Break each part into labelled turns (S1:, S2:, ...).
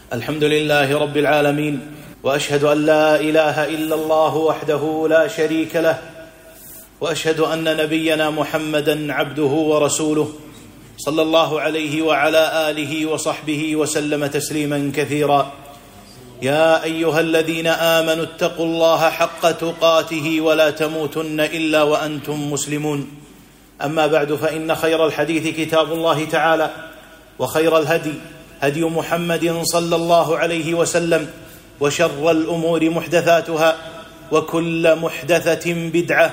S1: الحمد لله رب العالمين، وأشهد أن لا إله إلا الله وحده لا شريك له، وأشهد أن نبينا محمدا عبده ورسوله صلى الله عليه وعلى آله وصحبه وسلم تسليما كثيرا. يا أيها الذين آمنوا اتقوا الله حق تقاته ولا تموتن إلا وأنتم مسلمون. أما بعد، فإن خير الحديث كتاب الله تعالى، وخير الهدي هدي محمد صلى الله عليه وسلم، وشر الأمور محدثاتها، وكل محدثة بدعة،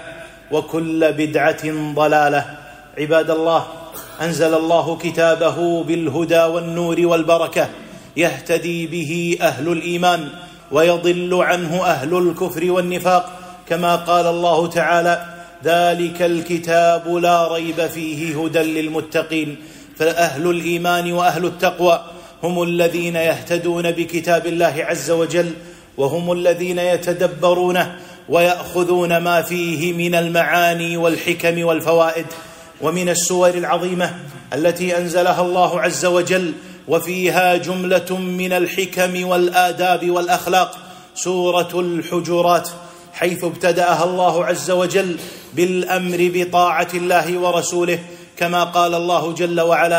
S1: وكل بدعة ضلالة. عباد الله، أنزل الله كتابه بالهدى والنور والبركة، يهتدي به أهل الإيمان ويضل عنه أهل الكفر والنفاق، كما قال الله تعالى: ذلك الكتاب لا ريب فيه هدى للمتقين. فأهل الإيمان وأهل التقوى هم الذين يهتدون بكتاب الله عز وجل، وهم الذين يتدبرونه ويأخذون ما فيه من المعاني والحكم والفوائد. ومن السور العظيمة التي أنزلها الله عز وجل وفيها جملة من الحكم والآداب والأخلاق سورة الحجرات، حيث ابتدأها الله عز وجل بالأمر بطاعة الله ورسوله، كما قال الله جل وعلا: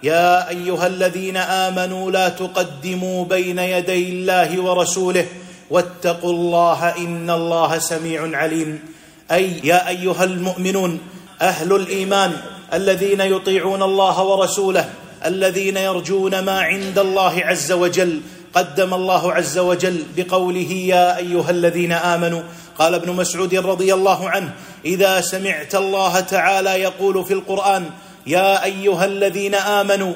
S1: يا أيها الذين آمنوا لا تقدموا بين يدي الله ورسوله واتقوا الله إن الله سميع عليم. أي يا أيها المؤمنون أهل الإيمان الذين يطيعون الله ورسوله، الذين يرجون ما عند الله عز وجل، قدم الله عز وجل بقوله: يا أيها الذين آمنوا. قال ابن مسعود رضي الله عنه: إذا سمعت الله تعالى يقول في القرآن: يا أيها الذين آمنوا،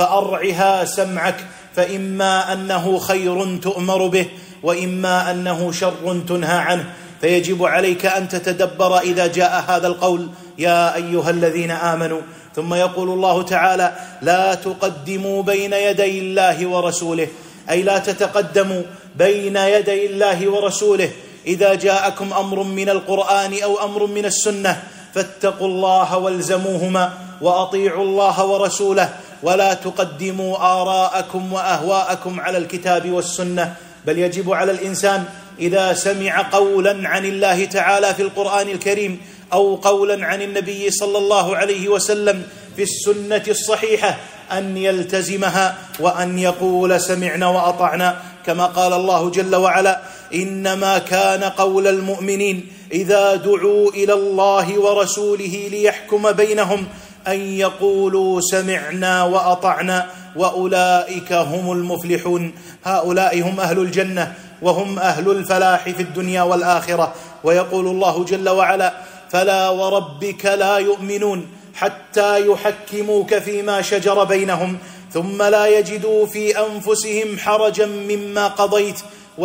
S1: فأرعها سمعك، فإما أنه خير تؤمر به، وإما أنه شر تنهى عنه. فيجب عليك أن تتدبر إذا جاء هذا القول: يا أيها الذين آمنوا. ثم يقول الله تعالى: لا تقدموا بين يدي الله ورسوله، أي لا تتقدموا بين يدي الله ورسوله. إذا جاءكم أمر من القرآن أو أمر من السنة فاتقوا الله والزموهما، وأطيعوا الله ورسوله، ولا تقدموا آراءكم وأهواءكم على الكتاب والسنة. بل يجب على الإنسان إذا سمع قولا عن الله تعالى في القرآن الكريم أو قولا عن النبي صلى الله عليه وسلم في السنة الصحيحة أن يلتزمها، وأن يقول: سمعنا وأطعنا، كما قال الله جل وعلا: إنما كان قول المؤمنين إذا دعوا إلى الله ورسوله ليحكم بينهم أن يقولوا سمعنا وأطعنا وأولئك هم المفلحون. هؤلاء هم أهل الجنة، وهم أهل الفلاح في الدنيا والآخرة. ويقول الله جل وعلا: فلا وربك لا يؤمنون حتى يحكموك فيما شجر بينهم ثم لا يجدوا في أنفسهم حرجا مما قضيت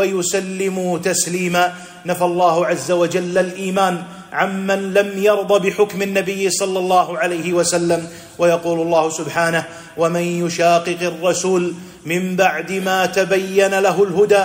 S1: ويسلموا تسليما. نفى الله عز وجل الإيمان عمن لم يرض بحكم النبي صلى الله عليه وسلم. ويقول الله سبحانه: ومن يشاقق الرسول من بعد ما تبين له الهدى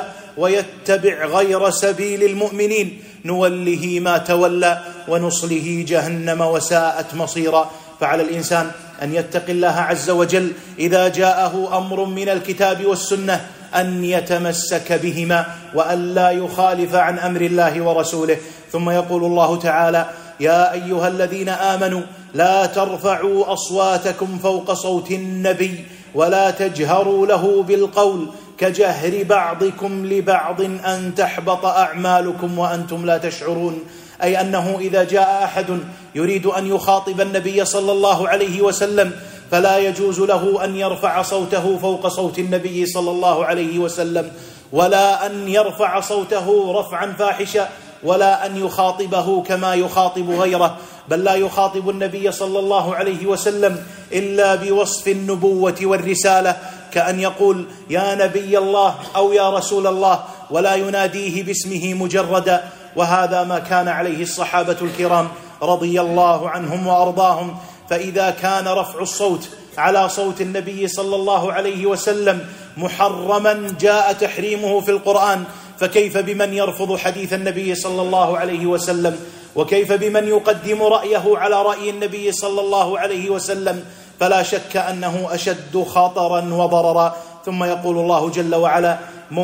S1: ويتبع غير سبيل المؤمنين نوله ما تولى ونصله جهنم وساءت مصيرا. فعلى الإنسان أن يتقي الله عز وجل إذا جاءه أمر من الكتاب والسنة أن يتمسك بهما، وأن لا يخالف عن أمر الله ورسوله. ثم يقول الله تعالى: يا أيها الذين آمنوا لا ترفعوا أصواتكم فوق صوت النبي ولا تجهروا له بالقول كجهر بعضكم لبعض أن تحبط أعمالكم وأنتم لا تشعرون. أي أنه إذا جاء أحد يريد أن يخاطب النبي صلى الله عليه وسلم فلا يجوز له أن يرفع صوته فوق صوت النبي صلى الله عليه وسلم، ولا أن يرفع صوته رفعا فاحشا، ولا أن يخاطبه كما يخاطب غيره، بل لا يخاطب النبي صلى الله عليه وسلم إلا بوصف النبوة والرسالة، كأن يقول: يا نبي الله أو يا رسول الله، ولا يناديه باسمه مجردا. وهذا ما كان عليه الصحابة الكرام رضي الله عنهم وأرضاهم. فإذا كان رفع الصوت على صوت النبي صلى الله عليه وسلم محرما جاء تحريمه في القرآن، فكيف بمن يرفض حديث النبي صلى الله عليه وسلم؟ وكيف بمن يقدم رأيه على رأي النبي صلى الله عليه وسلم؟ فلا شك أنه أشد خطرا وضررا. ثم يقول الله جل وعلا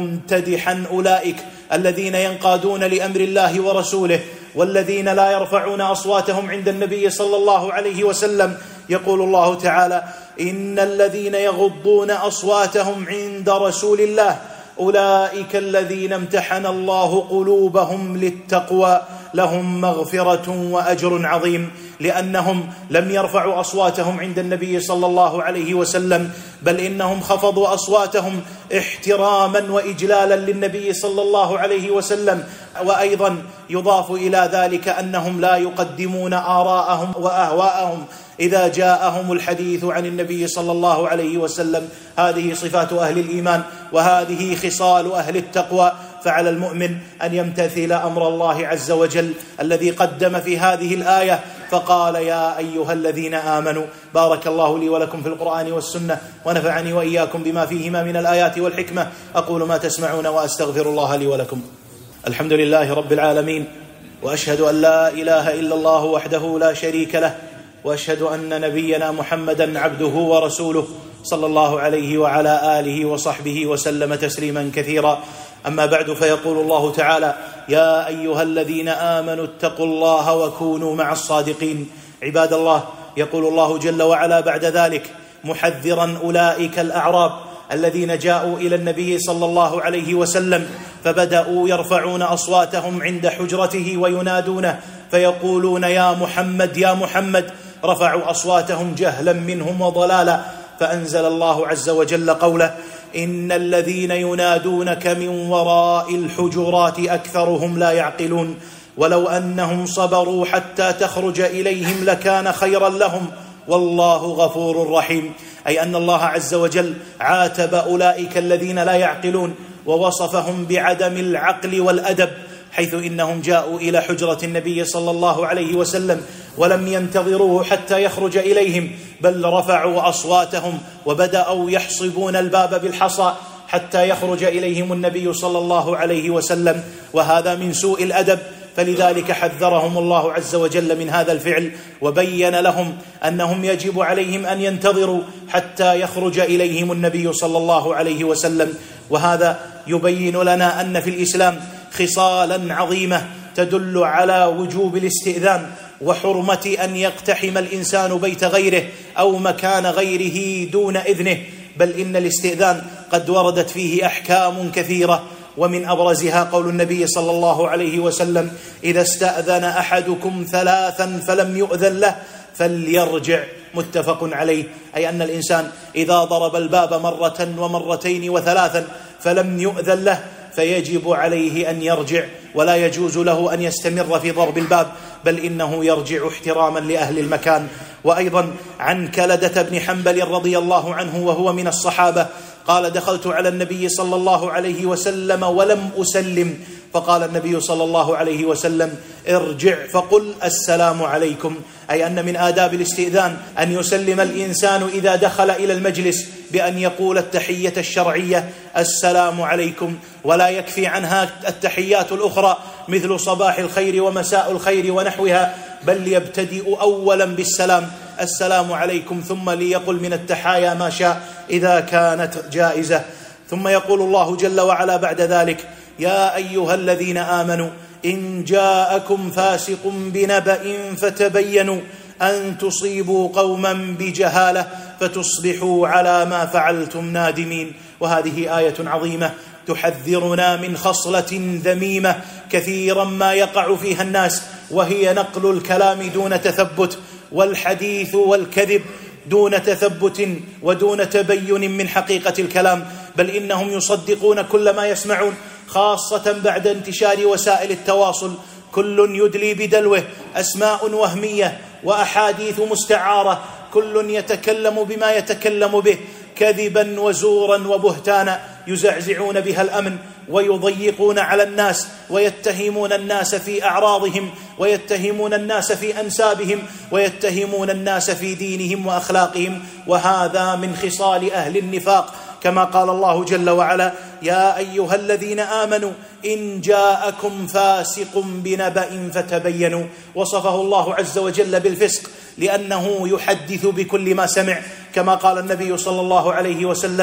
S1: ممتدحا أولئك الذين ينقادون لأمر الله ورسوله والذين لا يرفعون أصواتهم عند النبي صلى الله عليه وسلم. يقول الله تعالى إن الذين يغضون أصواتهم عند رسول الله أولئك الذين امتحن الله قلوبهم للتقوى لهم مغفرة وأجر عظيم، لأنهم لم يرفعوا أصواتهم عند النبي صلى الله عليه وسلم، بل إنهم خفضوا أصواتهم احتراما وإجلالا للنبي صلى الله عليه وسلم. وأيضا يضاف إلى ذلك أنهم لا يقدمون آراءهم وأهواءهم إذا جاءهم الحديث عن النبي صلى الله عليه وسلم. هذه صفات أهل الإيمان وهذه خصال أهل التقوى. فعلى المؤمن أن يمتثل أمر الله عز وجل الذي قدم في هذه الآية فقال يا أيها الذين آمنوا. بارك الله لي ولكم في القرآن والسنة ونفعني وإياكم بما فيهما من الآيات والحكمة. أقول ما تسمعون وأستغفر الله لي ولكم. الحمد لله رب العالمين، وأشهد أن لا إله إلا الله وحده لا شريك له، وأشهد أن نبينا محمدا عبده ورسوله صلى الله عليه وعلى آله وصحبه وسلم تسليما كثيرا. أما بعد، فيقول الله تعالى يا أيها الذين آمنوا اتقوا الله وكونوا مع الصادقين. عباد الله، يقول الله جل وعلا بعد ذلك محذرا أولئك الأعراب الذين جاءوا إلى النبي صلى الله عليه وسلم فبدأوا يرفعون أصواتهم عند حجرته وينادونه فيقولون يا محمد يا محمد، رفعوا أصواتهم جهلا منهم وضلالا. فأنزل الله عز وجل قوله إن الذين ينادونك من وراء الحجرات أكثرهم لا يعقلون ولو أنهم صبروا حتى تخرج إليهم لكان خيرا لهم والله غفور رحيم. أي أن الله عز وجل عاتب أولئك الذين لا يعقلون ووصفهم بعدم العقل والأدب، حيث إنهم جاءوا إلى حجرة النبي صلى الله عليه وسلم ولم ينتظروه حتى يخرج إليهم، بل رفعوا أصواتهم وبدأوا يحصبون الباب بالحصى حتى يخرج إليهم النبي صلى الله عليه وسلم، وهذا من سوء الأدب. فلذلك حذرهم الله عز وجل من هذا الفعل وبين لهم أنهم يجب عليهم أن ينتظروا حتى يخرج إليهم النبي صلى الله عليه وسلم. وهذا يبين لنا أن في الإسلام خصالا عظيمة تدل على وجوب الاستئذان وحرمة أن يقتحم الإنسان بيت غيره أو مكان غيره دون إذنه، بل إن الاستئذان قد وردت فيه أحكام كثيرة، ومن أبرزها قول النبي صلى الله عليه وسلم إذا استأذن أحدكم ثلاثا فلم يؤذن له فليرجع، متفق عليه. أي أن الإنسان إذا ضرب الباب مرة ومرتين وثلاثا فلم يؤذن له فيجب عليه أن يرجع، ولا يجوز له أن يستمر في ضرب الباب، بل إنه يرجع احتراما لأهل المكان. وأيضا عن كلدة بن حنبل رضي الله عنه وهو من الصحابة قال دخلت على النبي صلى الله عليه وسلم ولم أسلم، فقال النبي صلى الله عليه وسلم ارجع فقل السلام عليكم. أي أن من آداب الاستئذان أن يسلم الإنسان إذا دخل إلى المجلس بأن يقول التحية الشرعية السلام عليكم، ولا يكفي عنها التحيات الأخرى مثل صباح الخير ومساء الخير ونحوها، بل يبتدئ أولا بالسلام السلام عليكم، ثم ليقل من التحايا ما شاء إذا كانت جائزة. ثم يقول الله جل وعلا بعد ذلك يا أيها الذين آمنوا إن جاءكم فاسق بنبأ فتبينوا أن تصيبوا قوما بجهالة فتصبحوا على ما فعلتم نادمين. وهذه آية عظيمة تحذرنا من خصلة ذميمة كثيرا ما يقع فيها الناس، وهي نقل الكلام دون تثبت، والحديث والكذب دون تثبت ودون تبين من حقيقة الكلام، بل إنهم يصدقون كل ما يسمعون، خاصة بعد انتشار وسائل التواصل. كل يدلي بدلوه، أسماء وهمية وأحاديث مستعارة، كل يتكلم بما يتكلم به كذبا وزورا وبهتانا، يزعزعون بها الأمن ويضيقون على الناس ويتهمون الناس في أعراضهم ويتهمون الناس في أنسابهم ويتهمون الناس في دينهم وأخلاقهم، وهذا من خصال أهل النفاق، كما قال الله جل وعلا يا أيها الذين آمنوا إن جاءكم فاسق بنبأ فتبينوا. وصفه الله عز وجل بالفسق لأنه يحدث بكل ما سمع، كما قال النبي صلى الله عليه وسلم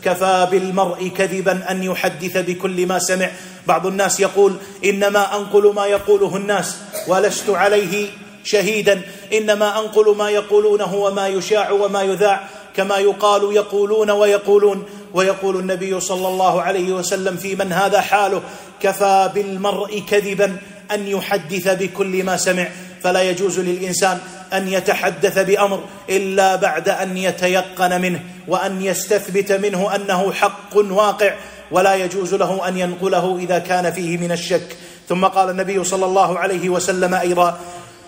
S1: كفى بالمرء كذبا أن يحدث بكل ما سمع. بعض الناس يقول إنما أنقل ما يقوله الناس ولست عليه شهيدا، إنما أنقل ما يقولونه وما يشاع وما يذاع، كما يقال يقولون ويقولون. ويقول النبي صلى الله عليه وسلم في من هذا حاله: كفى بالمرء كذبا أن يحدث بكل ما سمع. فلا يجوز للإنسان أن يتحدث بأمر إلا بعد أن يتيقن منه وأن يستثبت منه أنه حق واقع، ولا يجوز له أن ينقله إذا كان فيه من الشك. ثم قال النبي صلى الله عليه وسلم أيضا: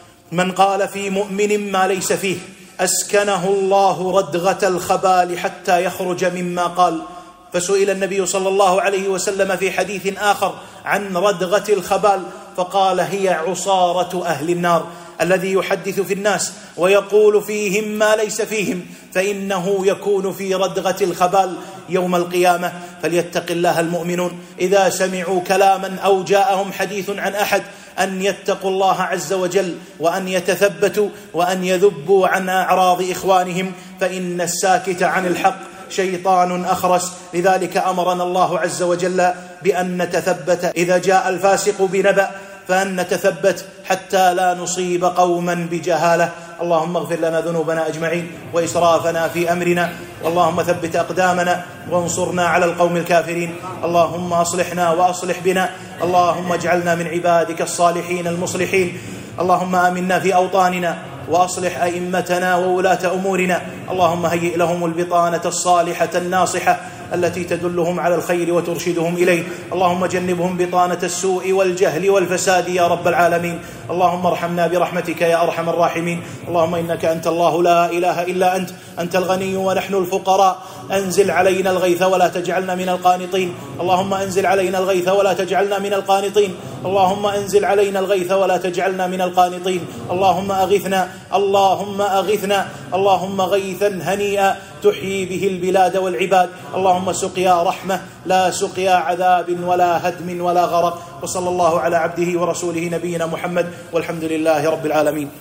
S1: من قال في مؤمن ما ليس فيه أسكنه الله ردغة الخبال حتى يخرج مما قال. فسئل النبي صلى الله عليه وسلم في حديث آخر عن ردغة الخبال فقال: هي عصارة أهل النار، الذي يحدث في الناس ويقول فيهم ما ليس فيهم فإنه يكون في ردغة الخبال يوم القيامة. فليتق الله المؤمنون إذا سمعوا كلاما أو جاءهم حديث عن أحد أن يتقوا الله عز وجل وأن يتثبتوا وأن يذبوا عن أعراض إخوانهم، فإن الساكت عن الحق شيطان أخرس. لذلك أمرنا الله عز وجل بأن نتثبت إذا جاء الفاسق بنبأ، فأن نتثبت حتى لا نصيب قوما بجهالة. اللهم اغفر لنا ذنوبنا أجمعين وإسرافنا في أمرنا، اللهم ثبت أقدامنا وانصرنا على القوم الكافرين. اللهم أصلحنا وأصلح بنا، اللهم اجعلنا من عبادك الصالحين المصلحين. اللهم آمنا في أوطاننا وأصلح أئمتنا وولاة أمورنا، اللهم هيئ لهم البطانة الصالحة الناصحة التي تدلهم على الخير وترشدهم إليه. اللهم جنبهم بطانة السوء والجهل والفساد يا رب العالمين. اللهم ارحمنا برحمتك يا أرحم الراحمين. اللهم إنك أنت الله لا إله إلا أنت، أنت الغني ونحن الفقراء. أنزل علينا الغيث ولا تجعلنا من القانطين. اللهم أنزل علينا الغيث ولا تجعلنا من القانطين. اللهم أنزل علينا الغيث ولا تجعلنا من القانطين. اللهم أغثنا، اللهم أغثنا، اللهم غيثا هنيئا تحيي به البلاد والعباد. اللهم سقيا رحمة لا سقيا عذاب ولا هدم ولا غرق. وصلى الله على عبده ورسوله نبينا محمد، والحمد لله رب العالمين.